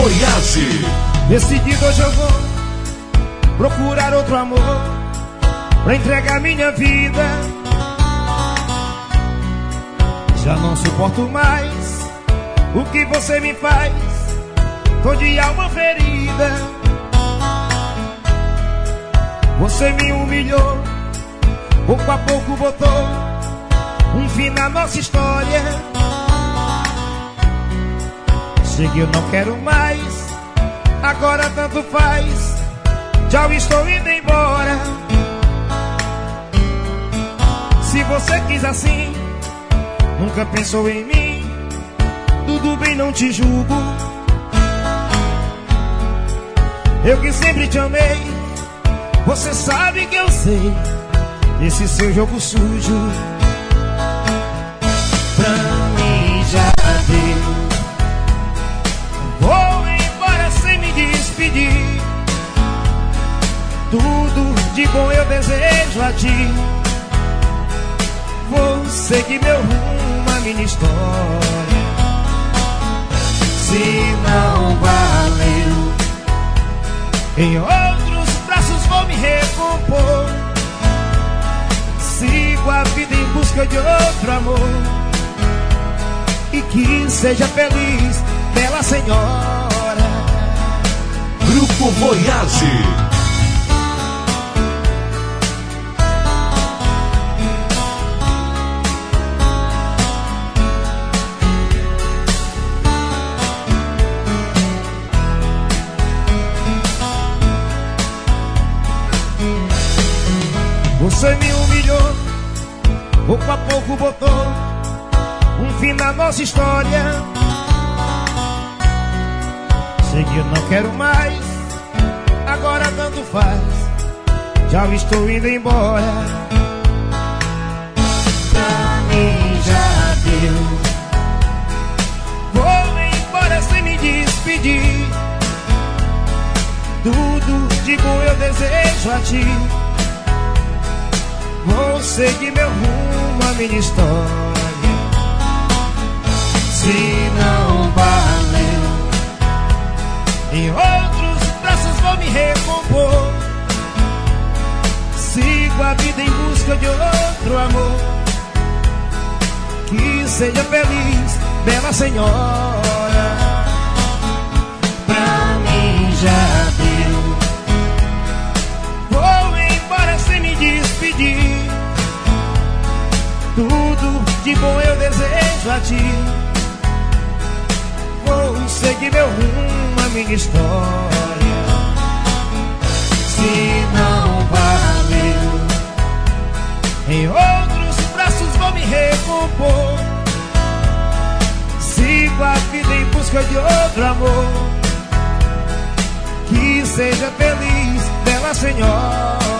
Voyage. Decidido hoje eu vou procurar outro amor pra entregar minha vida. Já não suporto mais o que você me faz. Tô de alma ferida. Você me humilhou, pouco a pouco botou um fim na nossa história. Sei que eu não quero mais, agora tanto faz. Tchau, estou indo embora. Se você quis assim, nunca pensou em mim, tudo bem, não te julgo. Eu que sempre te amei, você sabe que eu sei desse seu jogo sujo. Pra mim já deu. Vou embora sem me despedir. Tudo de bom eu desejo a ti. Vou seguir meu rumo, a minha história. Se não valeu, em outros braços vou me recompor. Sigo a vida em busca de outro amor. E que seja feliz, bela senhora. Grupo Voyage. Você me humilhou, pouco a pouco botou um fim na nossa história. Sei que eu não quero mais, agora tanto faz. Já estou indo embora. Pra mim já deu. Vou embora sem me despedir. Tudo de bom eu desejo a ti. Vou seguir meu rumo, a minha história. Se não valeu, em outros braços vou me recompor. Sigo a vida em busca de outro amor. Que seja feliz, bela senhora. Pra mim já deu. Vou embora sem me despedir. Tudo de bom eu desejo a ti. Vou seguir meu rumo, a minha história. Se não valeu, em outros braços vou me recompor. Sigo a vida em busca de outro amor. Que seja feliz, bela senhora.